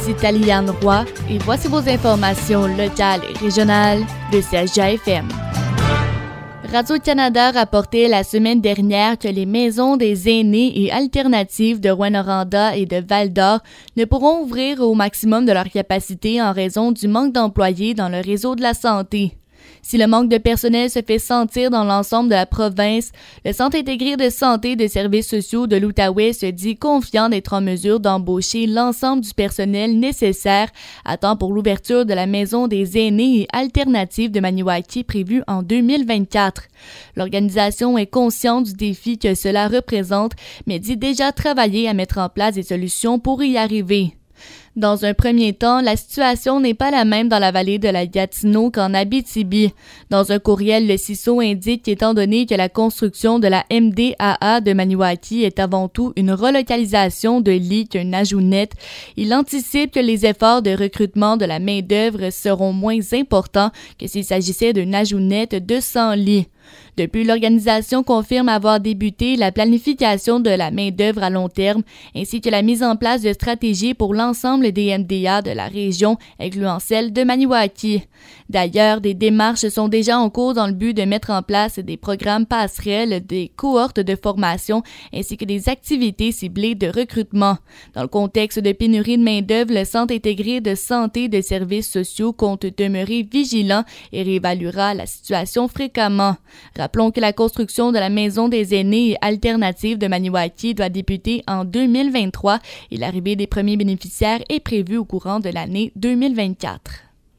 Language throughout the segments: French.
ici Taliane Roy et voici vos informations locales et régionales de CHGA-FM. Radio-Canada rapportait la semaine dernière que les maisons des aînés et alternatives de Rouyn-Noranda et de Val-d'Or ne pourront ouvrir au maximum de leur capacité en raison du manque d'employés dans le réseau de la santé. Si le manque de personnel se fait sentir dans l'ensemble de la province, le Centre intégré de santé et de services sociaux de l'Outaouais se dit confiant d'être en mesure d'embaucher l'ensemble du personnel nécessaire à temps pour l'ouverture de la Maison des aînés et alternatives de Maniwaki prévue en 2024. L'organisation est consciente du défi que cela représente, mais dit déjà travailler à mettre en place des solutions pour y arriver. Dans un premier temps, la situation n'est pas la même dans la vallée de la Gatineau qu'en Abitibi. Dans un courriel, le CISO indique qu'étant donné que la construction de la MDAA de Maniwaki est avant tout une relocalisation de lits qu'un ajout net, il anticipe que les efforts de recrutement de la main-d'œuvre seront moins importants que s'il s'agissait d'un ajout net de 100 lits. Depuis, l'organisation confirme avoir débuté la planification de la main-d'œuvre à long terme ainsi que la mise en place de stratégies pour l'ensemble des MDA de la région, incluant celle de Maniwaki. D'ailleurs, des démarches sont déjà en cours dans le but de mettre en place des programmes passerelles, des cohortes de formation ainsi que des activités ciblées de recrutement. Dans le contexte de pénurie de main-d'œuvre, le Centre intégré de santé et de services sociaux compte demeurer vigilant et réévaluera la situation fréquemment. Rappelons que la construction de la Maison des aînés et alternatives de Maniwaki doit débuter en 2023 et l'arrivée des premiers bénéficiaires est prévue au courant de l'année 2024.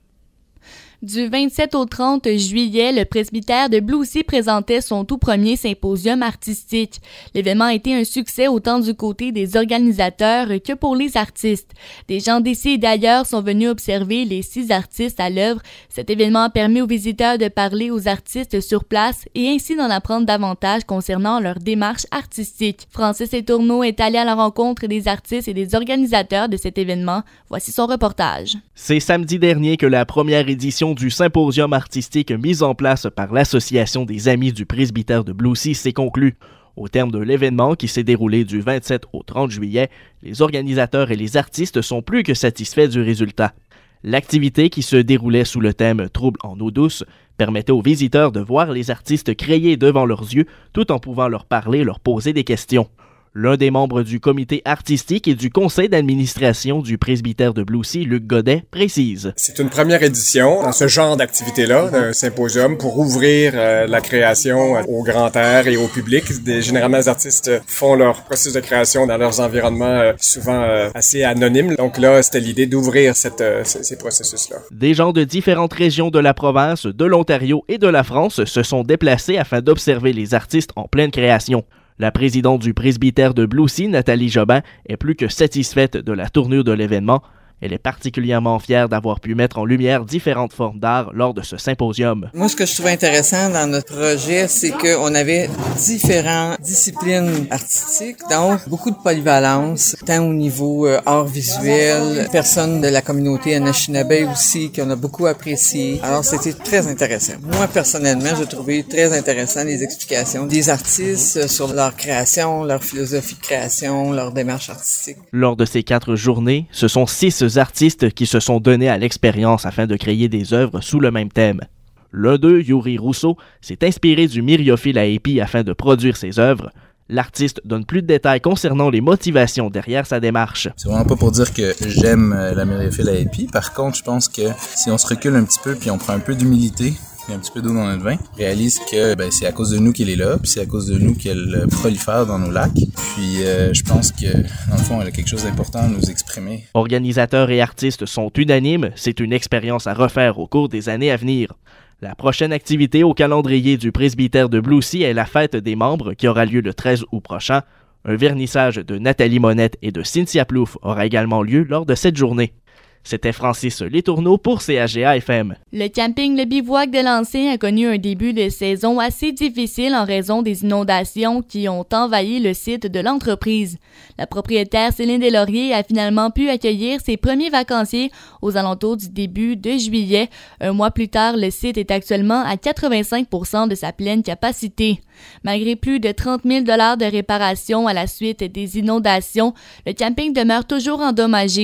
Du 27 au 30 juillet, le presbytère de Blue-Sea présentait son tout premier symposium artistique. L'événement a été un succès autant du côté des organisateurs que pour les artistes. Des gens d'ici et d'ailleurs sont venus observer les 6 artistes à l'œuvre. Cet événement a permis aux visiteurs de parler aux artistes sur place et ainsi d'en apprendre davantage concernant leur démarche artistique. Francis Etourneau est allé à la rencontre des artistes et des organisateurs de cet événement. Voici son reportage. C'est samedi dernier que la première édition du symposium artistique mis en place par l'Association des Amis du presbytère de Blue-Sea s'est conclue. Au terme de l'événement qui s'est déroulé du 27 au 30 juillet, les organisateurs et les artistes sont plus que satisfaits du résultat. L'activité qui se déroulait sous le thème « Troubles en eau douce » permettait aux visiteurs de voir les artistes créer devant leurs yeux tout en pouvant leur parler, leur poser des questions. L'un des membres du comité artistique et du conseil d'administration du presbytère de Blue-Sea, Luc Godet, précise. C'est une première édition dans ce genre d'activité-là, d'un symposium pour ouvrir la création au grand air et au public. Généralement, les artistes font leur processus de création dans leurs environnements souvent assez anonymes. Donc là, c'était l'idée d'ouvrir ces processus-là. Des gens de différentes régions de la province, de l'Ontario et de la France se sont déplacés afin d'observer les artistes en pleine création. La présidente du presbytère de Blue-Sea, Nathalie Jobin, est plus que satisfaite de la tournure de l'événement. Elle est particulièrement fière d'avoir pu mettre en lumière différentes formes d'art lors de ce symposium. Moi, ce que je trouve intéressant dans notre projet, c'est qu'on avait différentes disciplines artistiques, donc beaucoup de polyvalence, tant au niveau art visuel, personnes de la communauté Anishinaabe aussi, qu'on a beaucoup apprécié. Alors, c'était très intéressant. Moi, personnellement, j'ai trouvé très intéressant les explications des artistes sur leur création, leur philosophie de création, leur démarche artistique. Lors de ces 4 journées, ce sont 6 artistes qui se sont donnés à l'expérience afin de créer des œuvres sous le même thème. L'un d'eux, Yuri Rousseau, s'est inspiré du myriophile à épis afin de produire ses œuvres. L'artiste donne plus de détails concernant les motivations derrière sa démarche. C'est vraiment pas pour dire que j'aime la myriophile à épis. Par contre, je pense que si on se recule un petit peu puis on prend un peu d'humilité, un petit peu d'eau dans notre vin, réalise que c'est à cause de nous qu'elle est là, puis c'est à cause de nous qu'elle prolifère dans nos lacs. Puis je pense que, dans le fond, elle a quelque chose d'important à nous exprimer. Organisateurs et artistes sont unanimes, c'est une expérience à refaire au cours des années à venir. La prochaine activité au calendrier du presbytère de Blue-Sea est la fête des membres qui aura lieu le 13 août prochain. Un vernissage de Nathalie Monette et de Cynthia Plouffe aura également lieu lors de cette journée. C'était Francis Letourneau pour CHGA-FM. Le camping Le Bivouac de Lansing a connu un début de saison assez difficile en raison des inondations qui ont envahi le site de l'entreprise. La propriétaire Céline Deslauriers a finalement pu accueillir ses premiers vacanciers aux alentours du début de juillet. Un mois plus tard, le site est actuellement à 85% de sa pleine capacité. Malgré plus de 30 000 $ de réparation à la suite des inondations, le camping demeure toujours endommagé.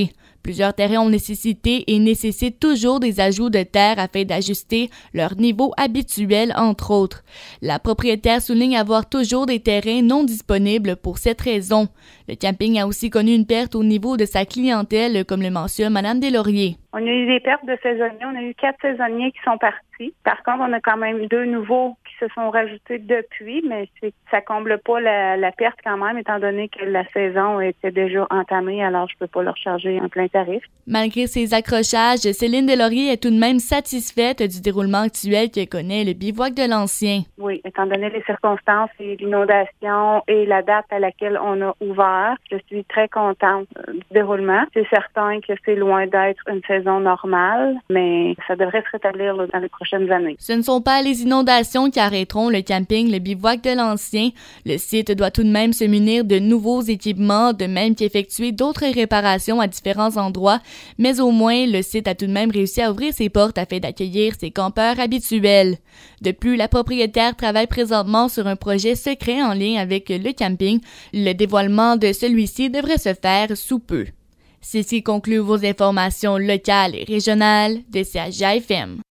Plusieurs terrains ont nécessité et nécessitent toujours des ajouts de terre afin d'ajuster leur niveau habituel, entre autres. La propriétaire souligne avoir toujours des terrains non disponibles pour cette raison. Le camping a aussi connu une perte au niveau de sa clientèle, comme le mentionne Mme Deslauriers. On a eu des pertes de saisonniers. On a eu 4 saisonniers qui sont partis. Par contre, on a quand même 2 nouveaux qui se sont rajoutés depuis, mais ça comble pas la perte quand même, étant donné que la saison était déjà entamée, alors je peux pas leur charger un plein tarif. Malgré ces accrochages, Céline Deslauriers est tout de même satisfaite du déroulement actuel que connaît le bivouac de l'Ancien. Oui, étant donné les circonstances et l'inondation et la date à laquelle on a ouvert, je suis très contente du déroulement. C'est certain que c'est loin d'être une saison normale, mais ça devrait se rétablir dans les prochaines années. Ce ne sont pas les inondations qui arrêteront le camping Le Bivouac de l'Ancien. Le site doit tout de même se munir de nouveaux équipements, de même qu'effectuer d'autres réparations à différents endroits, mais au moins le site a tout de même réussi à ouvrir ses portes afin d'accueillir ses campeurs habituels. De plus, la propriétaire travaille présentement sur un projet secret en lien avec le camping. Le dévoilement de celui-ci devrait se faire sous peu. C'est ce qui conclut vos informations locales et régionales de CHGA FM.